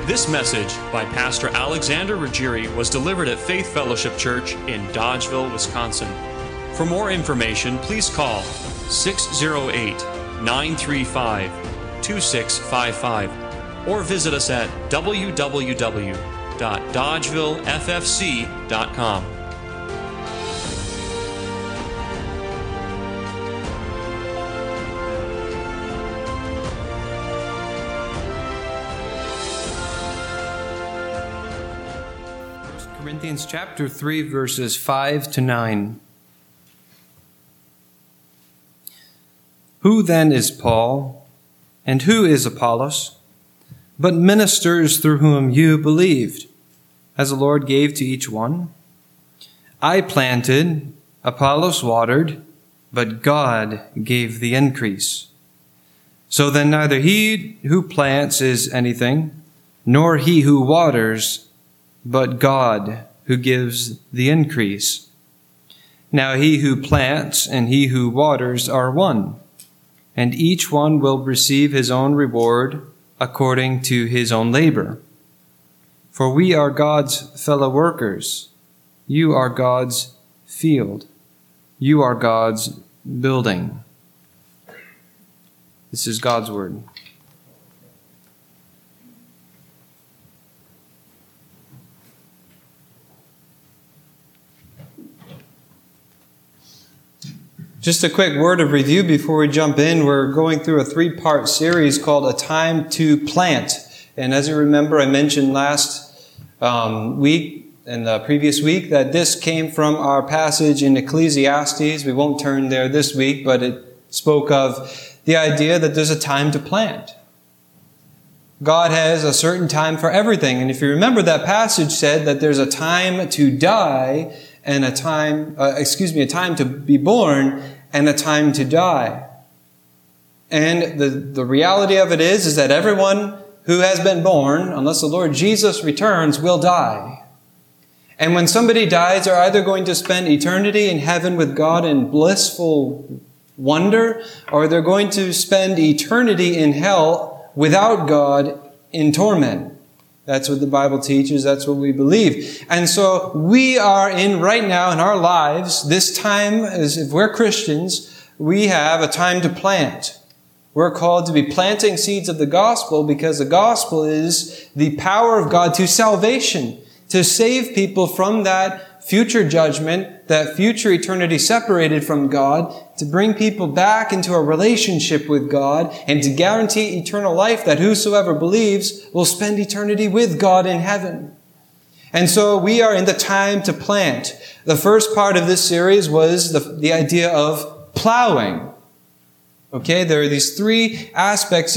This message by Pastor Alexander Ruggieri was delivered at Faith Fellowship Church in Dodgeville, Wisconsin. For more information, please call 608-935-2655 or visit us at www.dodgevilleffc.com. Corinthians chapter 3, verses 5 to 9. Who then is Paul, and who is Apollos, but ministers through whom you believed, as the Lord gave to each one? I planted, Apollos watered, but God gave the increase. So then neither he who plants is anything, nor he who waters, but God who gives the increase. Now he who plants and he who waters are one, and each one will receive his own reward according to his own labor. For we are God's fellow workers. You are God's field. You are God's building. This is God's word. Just a quick word of review before we jump in. We're going through a 3-part series called A Time to Plant. And as you remember, I mentioned last week and the previous week that this came from our passage in Ecclesiastes. We won't turn there this week, but it spoke of the idea that there's a time to plant. God has a certain time for everything. And if you remember, that passage said that there's a time to die and a time to be born and a time to die. And the reality of it is that everyone who has been born, unless the Lord Jesus returns, will die. And when somebody dies, they're either going to spend eternity in heaven with God in blissful wonder, or they're going to spend eternity in hell without God in torment. That's what the Bible teaches. That's what we believe. And so we are in right now in our lives, this time, as if we're Christians, we have a time to plant. We're called to be planting seeds of the gospel because the gospel is the power of God to salvation, to save people from that future judgment, that future eternity separated from God, to bring people back into a relationship with God, and to guarantee eternal life that whosoever believes will spend eternity with God in heaven. And so we are in the time to plant. The first part of this series was the idea of plowing. Okay, there are these 3 aspects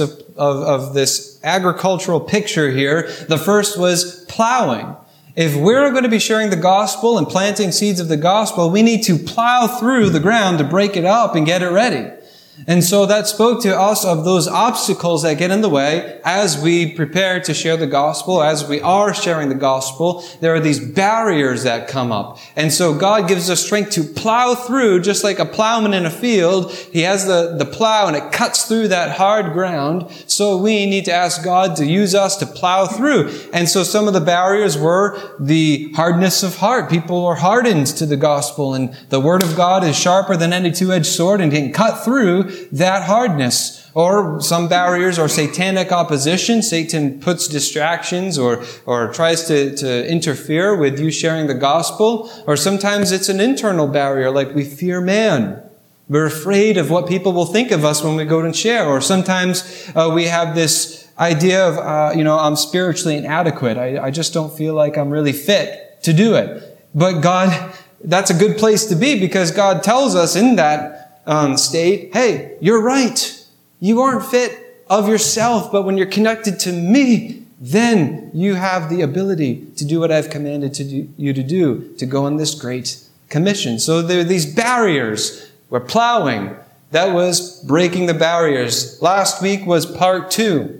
of this agricultural picture here. The first was plowing. If we're going to be sharing the gospel and planting seeds of the gospel, we need to plow through the ground to break it up and get it ready. And so that spoke to us of those obstacles that get in the way as we prepare to share the gospel, as we are sharing the gospel. There are these barriers that come up. And so God gives us strength to plow through, just like a plowman in a field. He has the plow and it cuts through that hard ground. So we need to ask God to use us to plow through. And so some of the barriers were the hardness of heart. People are hardened to the gospel, and the word of God is sharper than any 2-edged sword and can cut through that hardness. Or some barriers are satanic opposition. Satan puts distractions or tries to interfere with you sharing the gospel. Or sometimes it's an internal barrier, like we fear man. We're afraid of what people will think of us when we go and share. Or sometimes we have this idea of, I'm spiritually inadequate. I just don't feel like I'm really fit to do it. But God, that's a good place to be, because God tells us in that state, hey, you're right. You aren't fit of yourself, but when you're connected to me, then you have the ability to do what I've commanded you to do, to go on this great commission. So there are these barriers. We're plowing. That was breaking the barriers. Last week was part 2,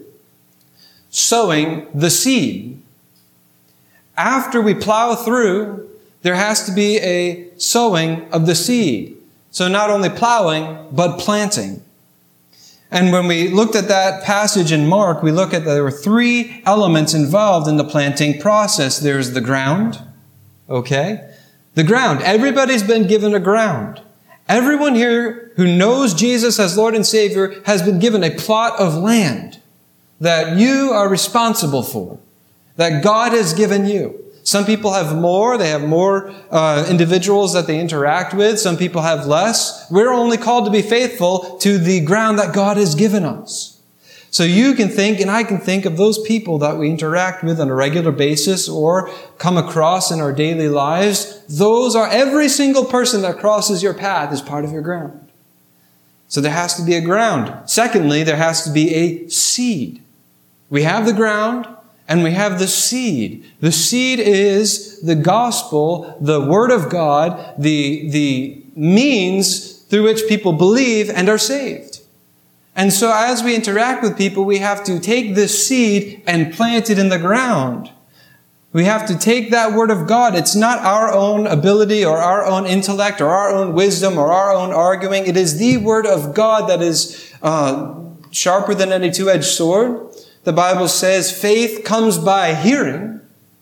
sowing the seed. After we plow through, there has to be a sowing of the seed. So not only plowing, but planting. And when we looked at that passage in Mark, we look at there were three elements involved in the planting process. There's the ground, okay? The ground. Everybody's been given a ground. Everyone here who knows Jesus as Lord and Savior has been given a plot of land that you are responsible for, that God has given you. Some people have more. They have more individuals that they interact with. Some people have less. We're only called to be faithful to the ground that God has given us. So you can think, and I can think of those people that we interact with on a regular basis or come across in our daily lives. Those are every single person that crosses your path is part of your ground. So there has to be a ground. Secondly, there has to be a seed. We have the ground. And we have the seed. The seed is the gospel, the word of God, the means through which people believe and are saved. And so as we interact with people, we have to take this seed and plant it in the ground. We have to take that word of God. It's not our own ability or our own intellect or our own wisdom or our own arguing. It is the word of God that is sharper than any two-edged sword. The Bible says faith comes by hearing,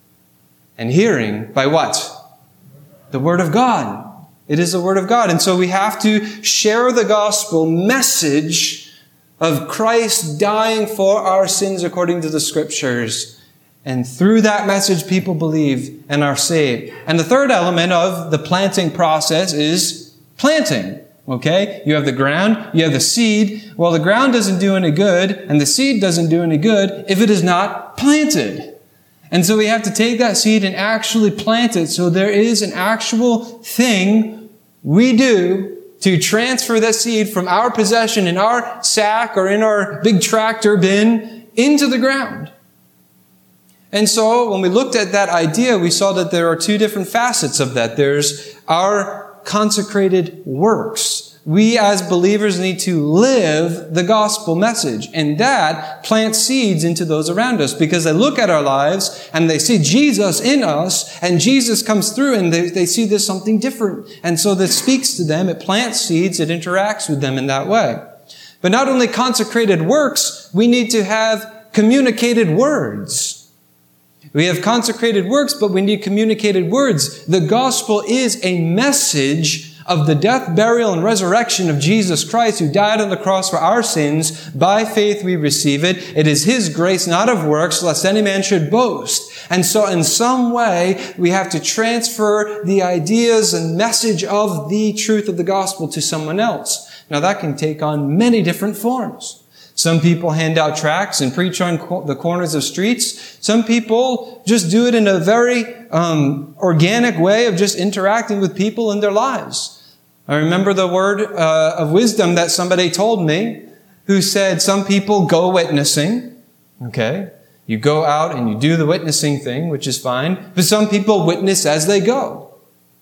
and hearing by what? The Word of God. It is the Word of God. And so we have to share the gospel message of Christ dying for our sins according to the Scriptures. And through that message, people believe and are saved. And the third element of the planting process is planting. Okay? You have the ground, you have the seed. Well, the ground doesn't do any good, and the seed doesn't do any good if it is not planted. And so we have to take that seed and actually plant it. So there is an actual thing we do to transfer that seed from our possession in our sack or in our big tractor bin into the ground. And so when we looked at that idea, we saw that there are two different facets of that. There's our consecrated works. We as believers need to live the gospel message, and that plants seeds into those around us because they look at our lives and they see Jesus in us, and Jesus comes through and they see there's something different. And so this speaks to them, it plants seeds, it interacts with them in that way. But not only consecrated works, we need to have communicated words. We have consecrated works, but we need communicated words. The gospel is a message of the death, burial, and resurrection of Jesus Christ, who died on the cross for our sins. By faith we receive it. It is His grace, not of works, lest any man should boast. And so in some way, we have to transfer the ideas and message of the truth of the gospel to someone else. Now that can take on many different forms. Some people hand out tracts and preach on the corners of streets. Some people just do it in a very organic way of just interacting with people in their lives. I remember the word of wisdom that somebody told me, who said some people go witnessing. Okay, you go out and you do the witnessing thing, which is fine. But some people witness as they go.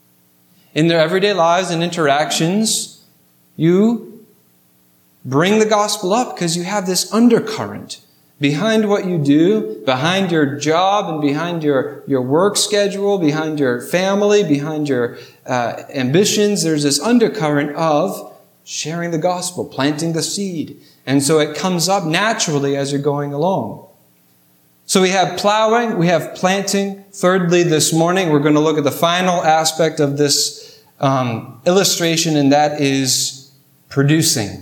In their everyday lives and interactions, you bring the gospel up because you have this undercurrent behind what you do, behind your job and behind your work schedule, behind your family, behind your ambitions. There's this undercurrent of sharing the gospel, planting the seed. And so it comes up naturally as you're going along. So we have plowing, we have planting. Thirdly, this morning, we're going to look at the final aspect of this illustration, and that is producing.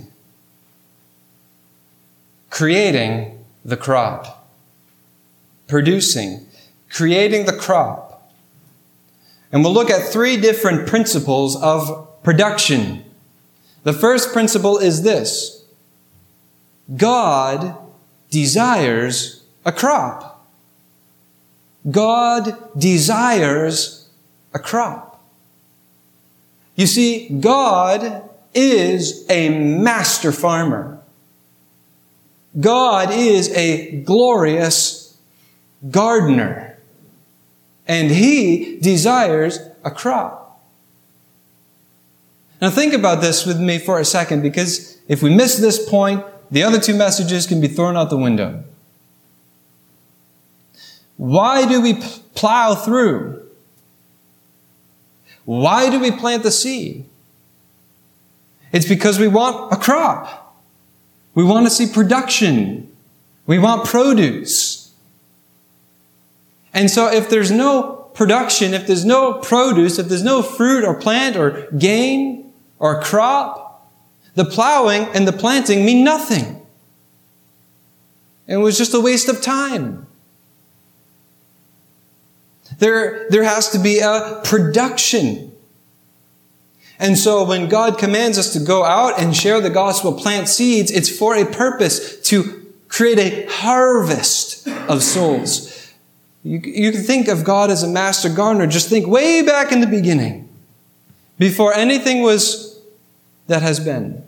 Creating the crop. Producing. Creating the crop. And we'll look at three different principles of production. The first principle is this. God desires a crop. God desires a crop. You see, God is a master farmer. God is a glorious gardener, and He desires a crop. Now think about this with me for a second, because if we miss this point, the other two messages can be thrown out the window. Why do we plow through? Why do we plant the seed? It's because we want a crop. We want to see production. We want produce. And so if there's no production, if there's no produce, if there's no fruit or plant or gain or crop, the plowing and the planting mean nothing. It was just a waste of time. There has to be a production. And so when God commands us to go out and share the gospel, plant seeds, it's for a purpose to create a harvest of souls. You can think of God as a master gardener. Just think way back in the beginning, before anything was that has been.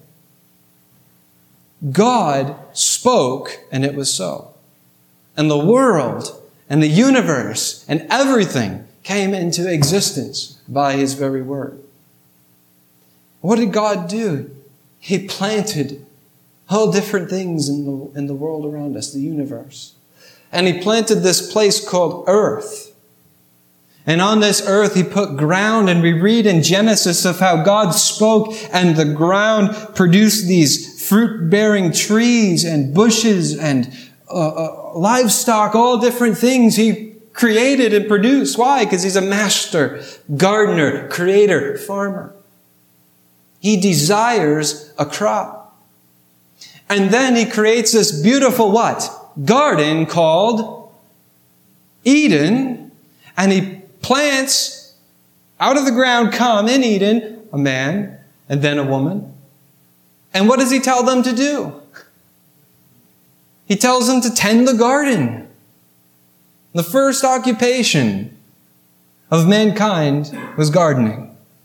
God spoke and it was so. And the world and the universe and everything came into existence by His very word. What did God do? He planted all different things in the world around us, the universe. And He planted this place called earth. And on this earth He put ground, and we read in Genesis of how God spoke and the ground produced these fruit-bearing trees and bushes and livestock, all different things He created and produced. Why? Because He's a master gardener, creator, farmer. He desires a crop. And then He creates this beautiful what? Garden called Eden. And He plants out of the ground, come in Eden, a man and then a woman. And what does He tell them to do? He tells them to tend the garden. The first occupation of mankind was gardening.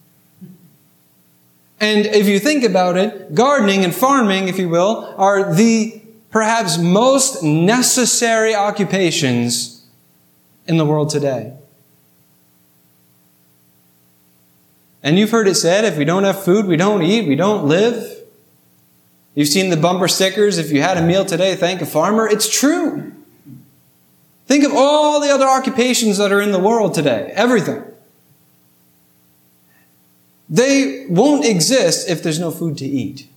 And if you think about it, gardening and farming, if you will, are the perhaps most necessary occupations in the world today. And you've heard it said, if we don't have food, we don't eat, we don't live. You've seen the bumper stickers, if you had a meal today, thank a farmer. It's true. Think of all the other occupations that are in the world today. Everything. They won't exist if there's no food to eat.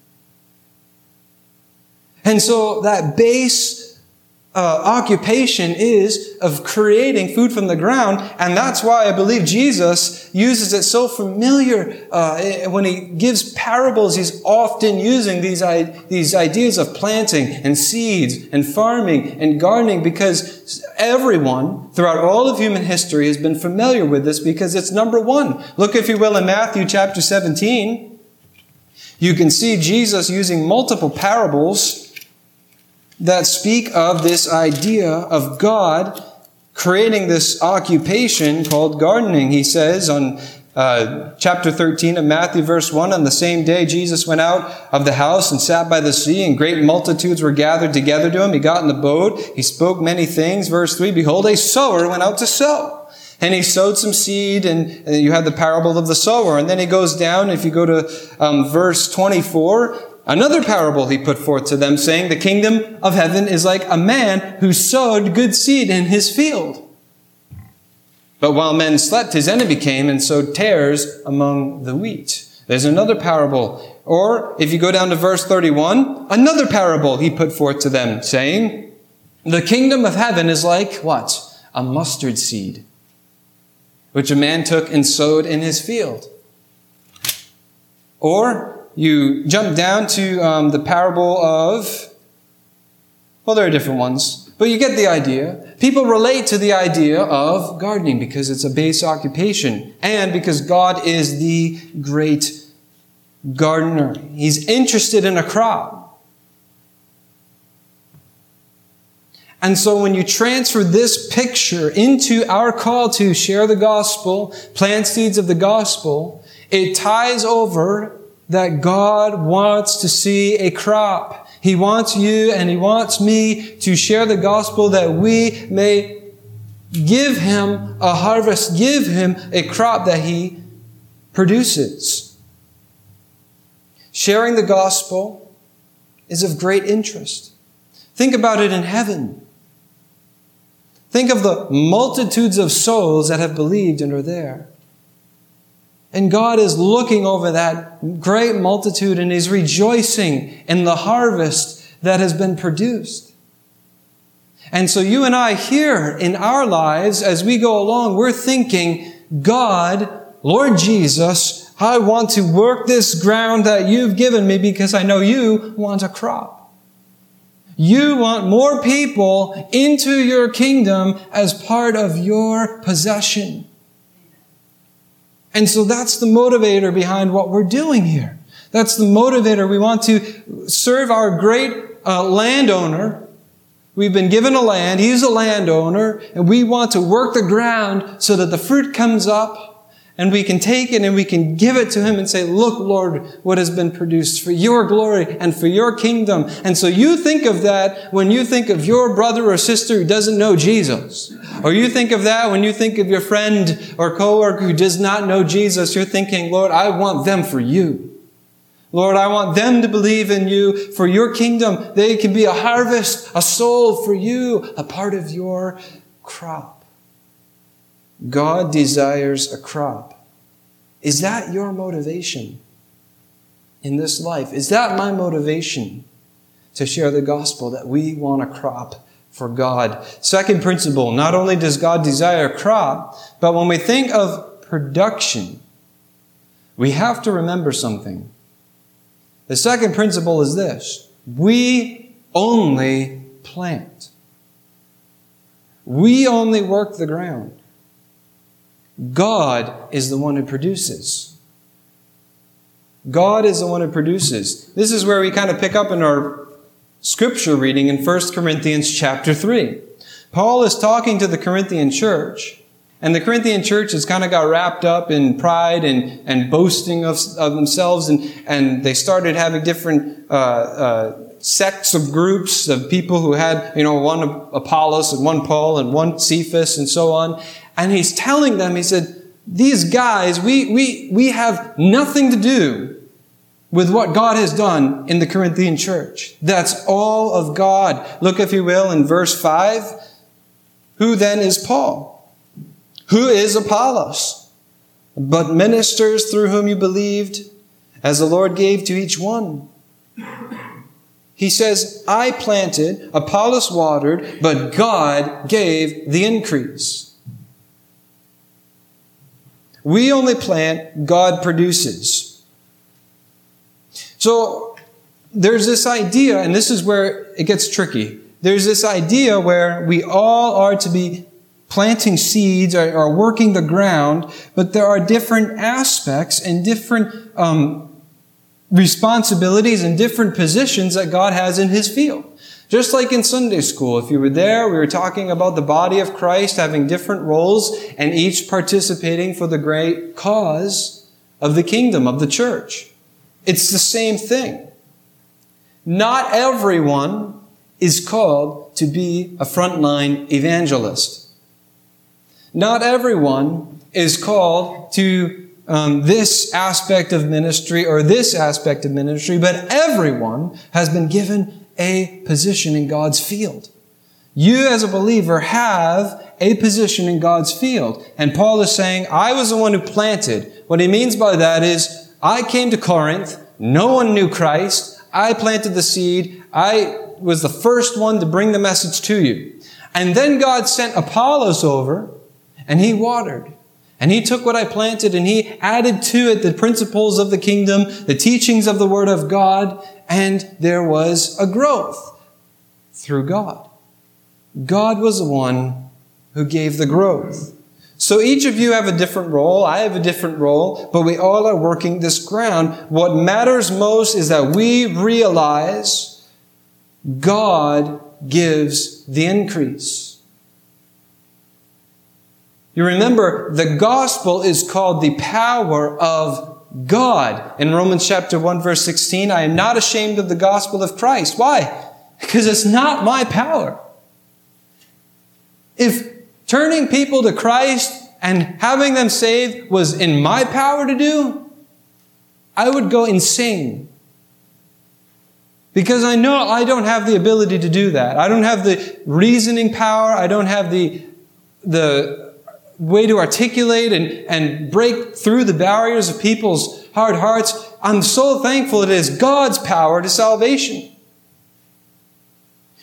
And so that base occupation is of creating food from the ground. And that's why I believe Jesus uses it so familiar. When He gives parables, He's often using these ideas of planting and seeds and farming and gardening, because everyone throughout all of human history has been familiar with this, because it's number one. Look, if you will, in Matthew chapter 17, you can see Jesus using multiple parables that speak of this idea of God creating this occupation called gardening. He says on chapter 13 of Matthew, verse 1, on the same day Jesus went out of the house and sat by the sea, and great multitudes were gathered together to Him. He got in the boat. He spoke many things. Verse 3, behold, a sower went out to sow. And he sowed some seed, and you have the parable of the sower. And then he goes down, if you go to verse 24, another parable He put forth to them, saying, the kingdom of heaven is like a man who sowed good seed in his field. But while men slept, his enemy came and sowed tares among the wheat. There's another parable. Or if you go down to verse 31, another parable He put forth to them, saying, the kingdom of heaven is like what? A mustard seed, which a man took and sowed in his field. Or you jump down to the parable of, well, there are different ones, but you get the idea. People relate to the idea of gardening because it's a base occupation, and because God is the great gardener. He's interested in a crop. And so when you transfer this picture into our call to share the gospel, plant seeds of the gospel, it ties over that God wants to see a crop. He wants you and He wants me to share the gospel that we may give Him a harvest, give Him a crop that He produces. Sharing the gospel is of great interest. Think about it in heaven. Think of the multitudes of souls that have believed and are there. And God is looking over that great multitude, and He's rejoicing in the harvest that has been produced. And so you and I here in our lives, as we go along, we're thinking, God, Lord Jesus, I want to work this ground that you've given me because I know you want a crop. You want more people into your kingdom as part of your possession. And so that's the motivator behind what we're doing here. That's the motivator. We want to serve our great landowner. We've been given a land. He's a landowner. And we want to work the ground so that the fruit comes up. And we can take it and we can give it to Him and say, look, Lord, what has been produced for your glory and for your kingdom. And so you think of that when you think of your brother or sister who doesn't know Jesus. Or you think of that when you think of your friend or coworker who does not know Jesus. You're thinking, Lord, I want them for you. Lord, I want them to believe in you for your kingdom. They can be a harvest, a soul for you, a part of your crop. God desires a crop. Is that your motivation in this life? Is that my motivation to share the gospel, that we want a crop for God? Second principle, not only does God desire a crop, but when we think of production, we have to remember something. The second principle is this: we only plant. We only work the ground. God is the one who produces. God is the one who produces. This is where we kind of pick up in our scripture reading in 1 Corinthians chapter 3. Paul is talking to the Corinthian church, and the Corinthian church has kind of got wrapped up in pride and boasting of themselves, and they started having different sects of groups of people who had, one Apollos and one Paul and one Cephas and so on. And he's telling them, he said, these guys, we have nothing to do with what God has done in the Corinthian church. That's all of God. Look, if you will, in verse 5. Who then is Paul? Who is Apollos? But ministers through whom you believed, as the Lord gave to each one. He says, I planted, Apollos watered, but God gave the increase. We only plant, God produces. So there's this idea, and this is where it gets tricky. There's this idea where we all are to be planting seeds or working the ground, but there are different aspects and different responsibilities and different positions that God has in His field. Just like in Sunday school, if you were there, we were talking about the body of Christ having different roles and each participating for the great cause of the kingdom, of the church. It's the same thing. Not everyone is called to be a frontline evangelist. Not everyone is called to this aspect of ministry or this aspect of ministry, but everyone has been given a position in God's field. You as a believer have a position in God's field. And Paul is saying, I was the one who planted. What he means by that is, I came to Corinth, no one knew Christ, I planted the seed, I was the first one to bring the message to you. And then God sent Apollos over, and he watered. And he took what I planted and he added to it the principles of the kingdom, the teachings of the Word of God, and there was a growth through God. God was the one who gave the growth. So each of you have a different role. I have a different role, but we all are working this ground. What matters most is that we realize God gives the increase. You remember, the gospel is called the power of God. In Romans chapter 1, verse 16, I am not ashamed of the gospel of Christ. Why? Because it's not my power. If turning people to Christ and having them saved was in my power to do, I would go insane. Because I know I don't have the ability to do that. I don't have the reasoning power. I don't have the way to articulate and break through the barriers of people's hard hearts. I'm so thankful it is God's power to salvation.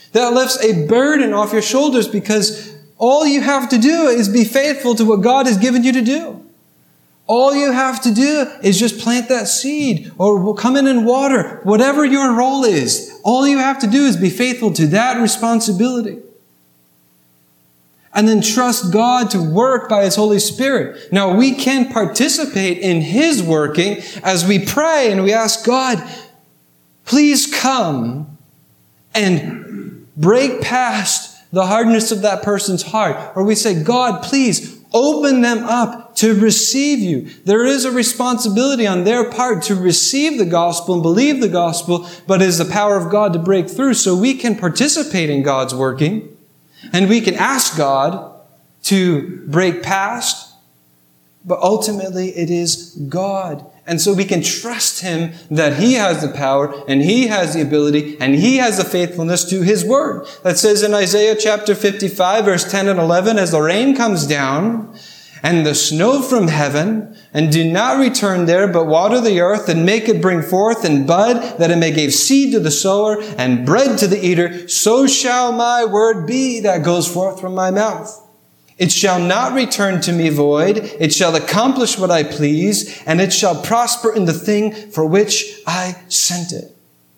That lifts a burden off your shoulders because all you have to do is be faithful to what God has given you to do. All you have to do is just plant that seed or come in and water. Whatever your role is, all you have to do is be faithful to that responsibility. And then trust God to work by His Holy Spirit. Now, we can participate in His working as we pray and we ask God, please come and break past the hardness of that person's heart. Or we say, God, please open them up to receive you. There is a responsibility on their part to receive the gospel and believe the gospel, but it is the power of God to break through. So we can participate in God's working. And we can ask God to break past, but ultimately it is God. And so we can trust Him that He has the power and He has the ability and He has the faithfulness to His word. That says in Isaiah chapter 55, verse 10 and 11, as the rain comes down and the snow from heaven, and do not return there, but water the earth and make it bring forth and bud, that it may give seed to the sower and bread to the eater, so shall my word be that goes forth from my mouth. It shall not return to me void. It shall accomplish what I please, and it shall prosper in the thing for which I sent it.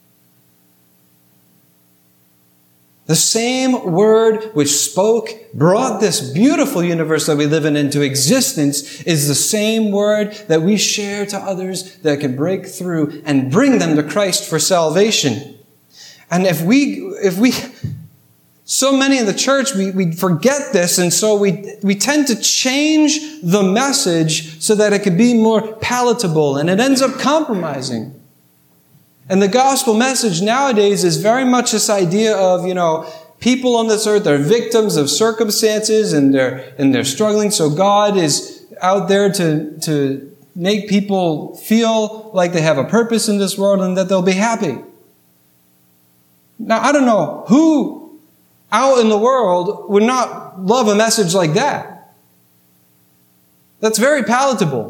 The same word which brought this beautiful universe that we live in into existence is the same word that we share to others that can break through and bring them to Christ for salvation. And if we so many in the church, we forget this, and so we tend to change the message so that it could be more palatable, and it ends up compromising. And the gospel message nowadays is very much this idea of, people on this earth are victims of circumstances and they're struggling. So God is out there to make people feel like they have a purpose in this world and that they'll be happy. Now, I don't know who out in the world would not love a message like that. That's very palatable.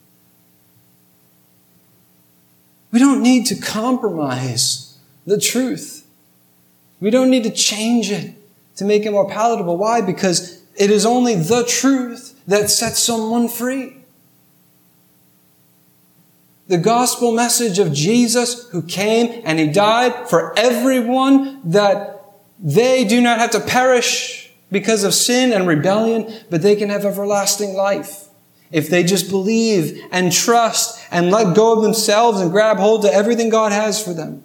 We don't need to compromise the truth. We don't need to change it to make it more palatable. Why? Because it is only the truth that sets someone free. The gospel message of Jesus who came and He died for everyone, that they do not have to perish because of sin and rebellion, but they can have everlasting life. If they just believe and trust and let go of themselves and grab hold to everything God has for them.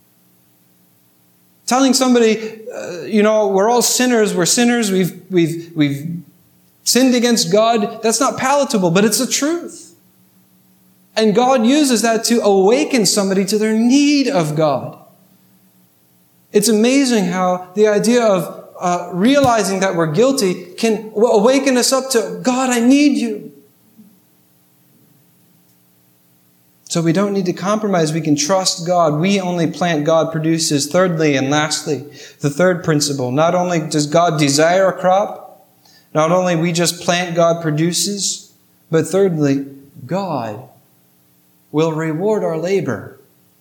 Telling somebody, we're all sinners, we're sinners, we've sinned against God, that's not palatable, but it's the truth. And God uses that to awaken somebody to their need of God. It's amazing how the idea of realizing that we're guilty can awaken us up to, God, I need you. So we don't need to compromise. We can trust God. We only plant, God produces. Thirdly and lastly, the third principle. Not only does God desire a crop, not only we just plant, God produces, but thirdly, God will reward our labor.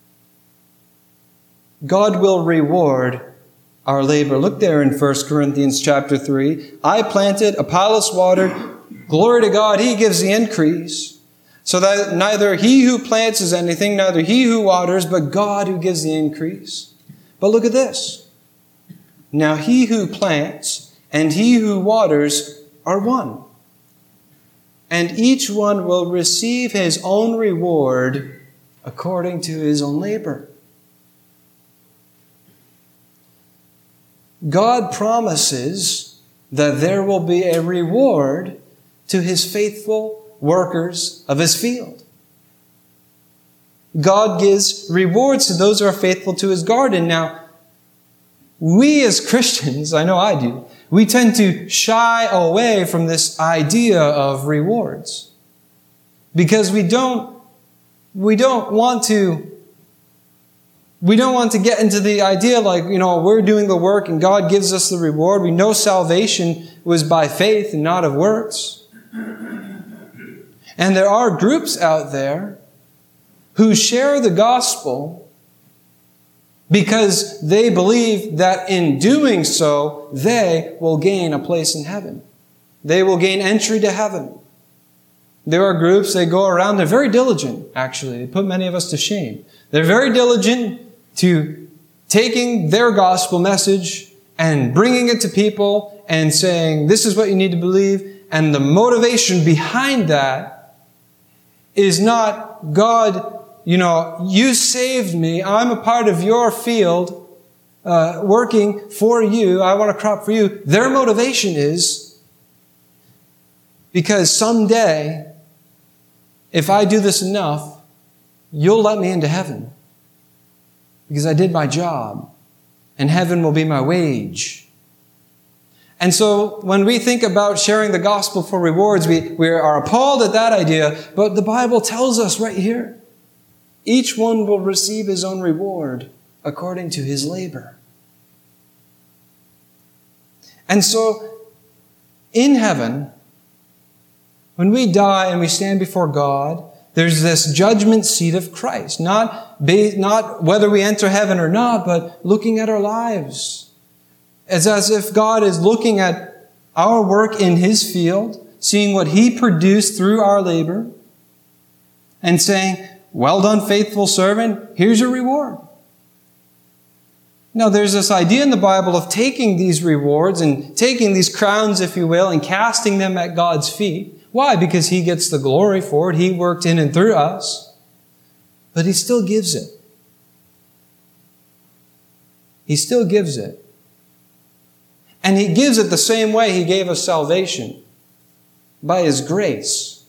God will reward our labor. Look there in 1 Corinthians chapter 3. I planted, Apollos watered. Glory to God, He gives the increase. So that neither he who plants is anything, neither he who waters, but God who gives the increase. But look at this. Now he who plants and he who waters are one. And each one will receive his own reward according to his own labor. God promises that there will be a reward to His faithful workers of His field. God gives rewards to those who are faithful to His garden. Now, we as Christians, I know I do, we tend to shy away from this idea of rewards. Because we don't want to get into the idea like, we're doing the work and God gives us the reward. We know salvation was by faith and not of works. And there are groups out there who share the gospel because they believe that in doing so, they will gain a place in heaven. They will gain entry to heaven. There are groups, they go around, they're very diligent, actually. They put many of us to shame. They're very diligent to taking their gospel message and bringing it to people and saying, this is what you need to believe. And the motivation behind that is not, God, you saved me. I'm a part of your field, working for you. I want to crop for you. Their motivation is because someday, if I do this enough, you'll let me into heaven. Because I did my job. And heaven will be my wage. And so when we think about sharing the gospel for rewards, we are appalled at that idea. But the Bible tells us right here, each one will receive his own reward according to his labor. And so in heaven, when we die and we stand before God, there's this judgment seat of Christ. Not whether we enter heaven or not, but looking at our lives. It's as if God is looking at our work in His field, seeing what He produced through our labor, and saying, well done, faithful servant, here's your reward. Now, there's this idea in the Bible of taking these rewards and taking these crowns, if you will, and casting them at God's feet. Why? Because He gets the glory for it. He worked in and through us. But He still gives it. He still gives it. And He gives it the same way He gave us salvation. By His grace.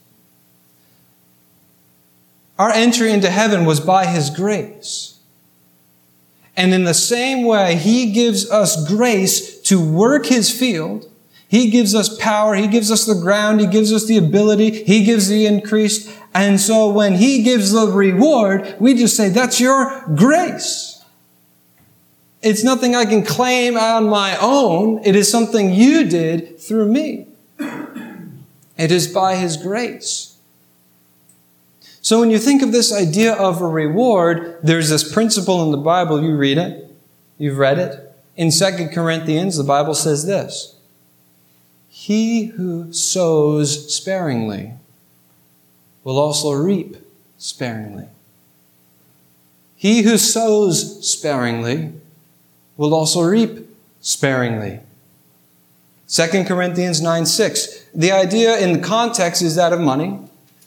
Our entry into heaven was by His grace. And in the same way, He gives us grace to work His field. He gives us power. He gives us the ground. He gives us the ability. He gives the increase. And so when He gives the reward, we just say, that's your grace. It's nothing I can claim on my own. It is something you did through me. It is by His grace. So when you think of this idea of a reward, there's this principle in the Bible. You read it. You've read it. In 2 Corinthians, the Bible says this. He who sows sparingly will also reap sparingly. He who sows sparingly will also reap sparingly. 2 Corinthians 9:6. The idea in the context is that of money.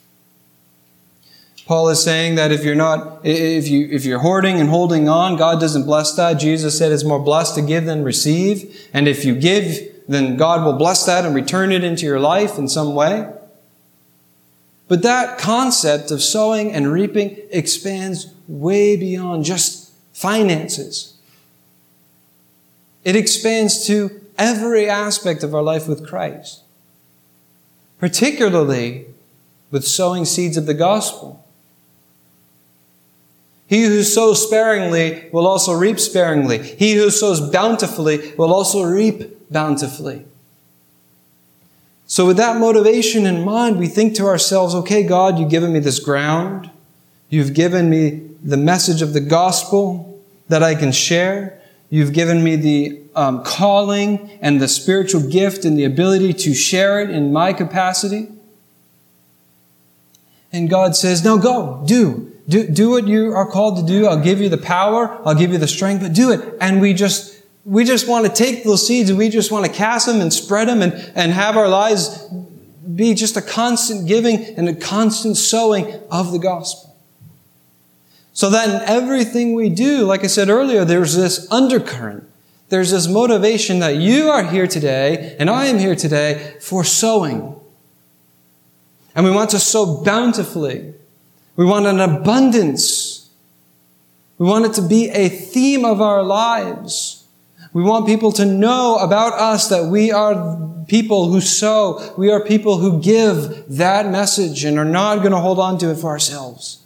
Paul is saying that if you're hoarding and holding on, God doesn't bless that. Jesus said it's more blessed to give than receive. And if you give, then God will bless that and return it into your life in some way. But that concept of sowing and reaping expands way beyond just finances. It expands to every aspect of our life with Christ. Particularly with sowing seeds of the gospel. He who sows sparingly will also reap sparingly. He who sows bountifully will also reap bountifully. So with that motivation in mind, we think to ourselves, okay, God, you've given me this ground. You've given me the message of the gospel that I can share. You've given me the calling and the spiritual gift and the ability to share it in my capacity. And God says, now go, do what you are called to do. I'll give you the power. I'll give you the strength, but do it. And we just want to take those seeds and we just want to cast them and spread them and have our lives be just a constant giving and a constant sowing of the gospel. So that in everything we do, like I said earlier, there's this undercurrent. There's this motivation that you are here today and I am here today for sowing. And we want to sow bountifully. We want an abundance. We want it to be a theme of our lives. We want people to know about us that we are people who sow. We are people who give that message and are not going to hold on to it for ourselves.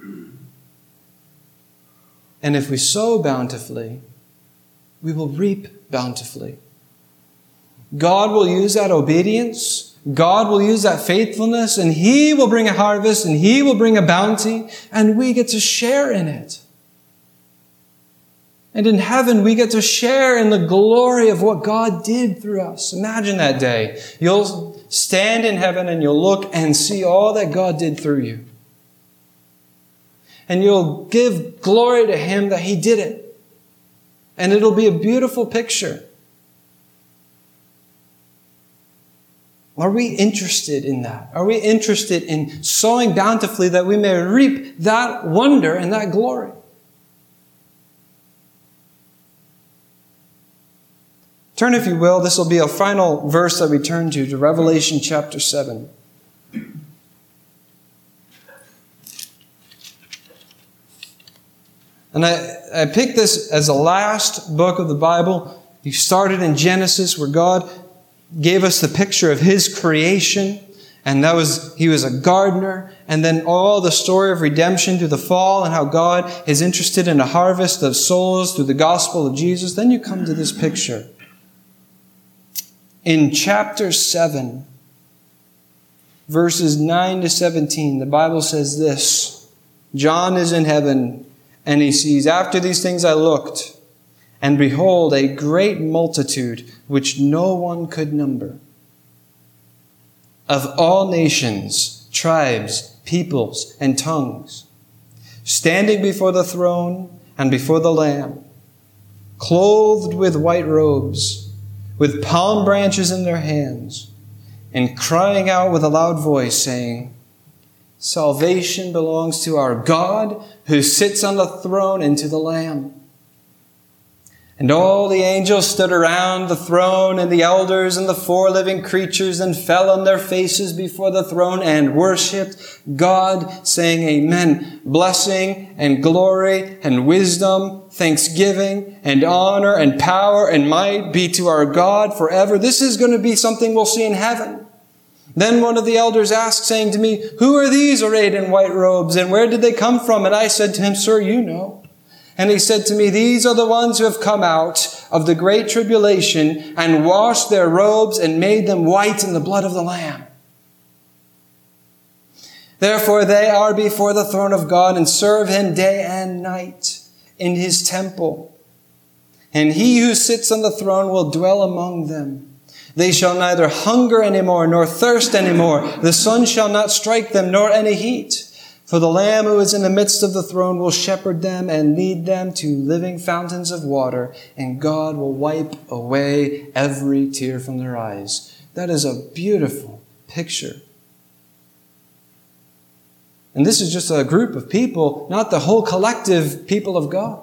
And if we sow bountifully, we will reap bountifully. God will use that obedience. God will use that faithfulness, and He will bring a harvest, and He will bring a bounty, and we get to share in it. And in heaven, we get to share in the glory of what God did through us. Imagine that day. You'll stand in heaven and you'll look and see all that God did through you. And you'll give glory to Him that He did it. And it'll be a beautiful picture. Are we interested in that? Are we interested in sowing bountifully that we may reap that wonder and that glory? Turn, if you will, this will be a final verse that we turn to Revelation chapter 7. And I picked this as the last book of the Bible. You started in Genesis, where God gave us the picture of His creation. And He was a gardener. And then all the story of redemption through the fall and how God is interested in a harvest of souls through the gospel of Jesus. Then you come to this picture. In chapter 7, verses 9 to 17, the Bible says this. John is in heaven, and he sees, "After these things I looked, and behold, a great multitude, which no one could number, of all nations, tribes, peoples, and tongues, standing before the throne and before the Lamb, clothed with white robes, with palm branches in their hands, and crying out with a loud voice, saying, 'Salvation belongs to our God, who sits on the throne, and to the Lamb.' And all the angels stood around the throne, and the elders and the 4 living creatures, and fell on their faces before the throne and worshipped God, saying, 'Amen. Blessing and glory and wisdom, thanksgiving and honor and power and might be to our God forever.'" This is going to be something we'll see in heaven. Then one of the elders asked, saying to me, "Who are these arrayed in white robes, and where did they come from?" And I said to him, "Sir, you know." And he said to me, "These are the ones who have come out of the great tribulation and washed their robes and made them white in the blood of the Lamb. Therefore they are before the throne of God and serve Him day and night in His temple. And He who sits on the throne will dwell among them. They shall neither hunger anymore nor thirst anymore. The sun shall not strike them, nor any heat. For the Lamb who is in the midst of the throne will shepherd them and lead them to living fountains of water, and God will wipe away every tear from their eyes." That is a beautiful picture. And this is just a group of people, not the whole collective people of God.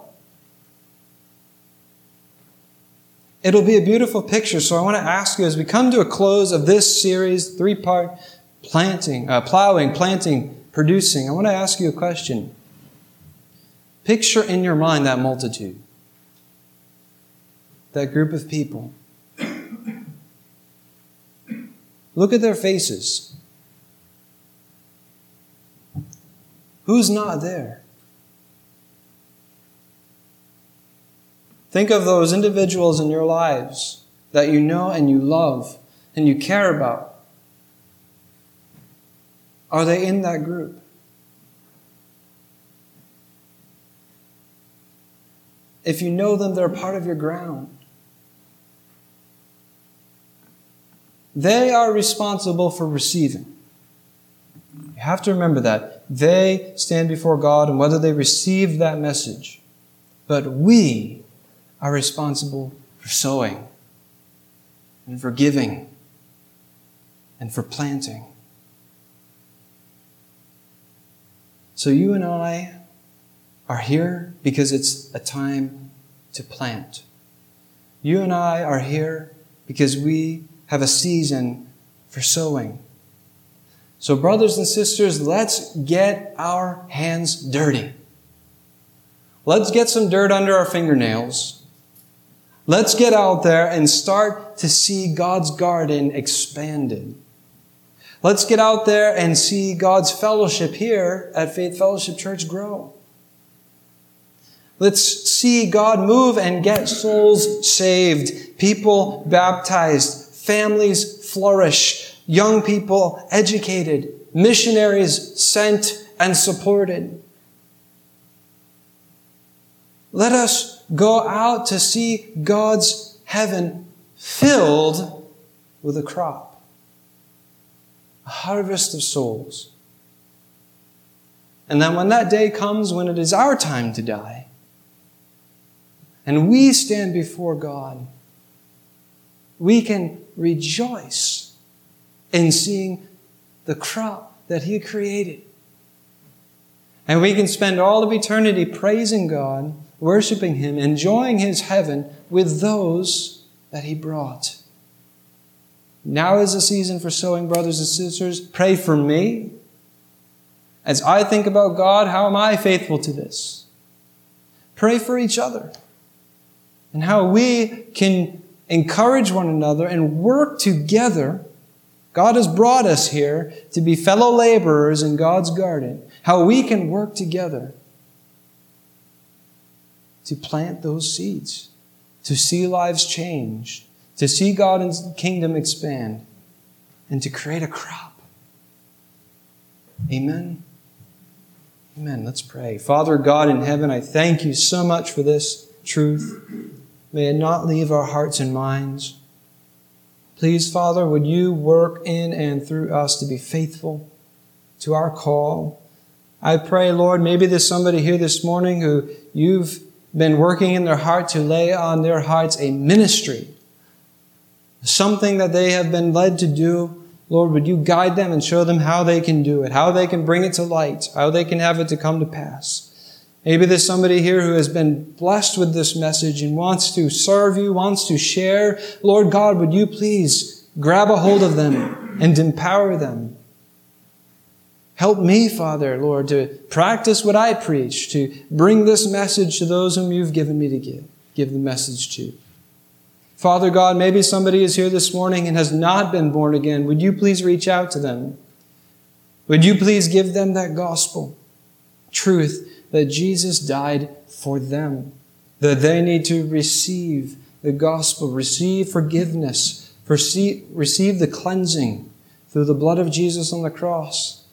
It'll be a beautiful picture. So I want to ask you, as we come to a close of this series, 3-part plowing, planting, producing, I want to ask you a question. Picture in your mind that multitude, that group of people. Look at their faces. Who's not there? Think of those individuals in your lives that you know and you love and you care about. Are they in that group? If you know them, they're part of your ground. They are responsible for receiving. You have to remember that. They stand before God and whether they receive that message. But we are responsible for sowing and for giving and for planting. So you and I are here because it's a time to plant. You and I are here because we have a season for sowing. So brothers and sisters, let's get our hands dirty. Let's get some dirt under our fingernails. Let's get out there and start to see God's garden expanded. Let's get out there and see God's fellowship here at Faith Fellowship Church grow. Let's see God move and get souls saved, people baptized, families flourish, young people educated, missionaries sent and supported. Let us go out to see God's heaven filled with a crop, a harvest of souls. And then when that day comes, when it is our time to die, and we stand before God, we can rejoice in seeing the crop that He created. And we can spend all of eternity praising God, worshiping Him, enjoying His heaven with those that He brought. Now is the season for sowing, brothers and sisters. Pray for me. As I think about God, how am I faithful to this? Pray for each other and how we can encourage one another and work together. God has brought us here to be fellow laborers in God's garden. How we can work together to plant those seeds, to see lives change, to see God's kingdom expand, and to create a crop. Amen. Amen. Let's pray. Father God in heaven, I thank You so much for this truth. May it not leave our hearts and minds. Please, Father, would You work in and through us to be faithful to our call. I pray, Lord, maybe there's somebody here this morning who You've been working in their heart to lay on their hearts a ministry, something that they have been led to do. Lord, would You guide them and show them how they can do it, how they can bring it to light, how they can have it to come to pass. Maybe there's somebody here who has been blessed with this message and wants to serve You, wants to share. Lord God, would You please grab a hold of them and empower them. Help me, Father, Lord, to practice what I preach, to bring this message to those whom You've given me to give the message to. Father God, maybe somebody is here this morning and has not been born again. Would You please reach out to them? Would You please give them that gospel truth that Jesus died for them, that they need to receive the gospel, receive forgiveness, receive the cleansing through the blood of Jesus on the cross,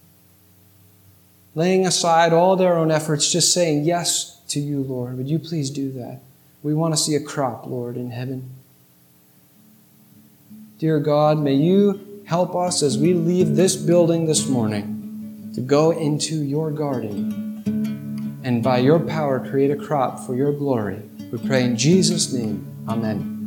laying aside all their own efforts, just saying yes to You, Lord. Would You please do that? We want to see a crop, Lord, in heaven. Dear God, may You help us as we leave this building this morning to go into Your garden and by Your power create a crop for Your glory. We pray in Jesus' name. Amen.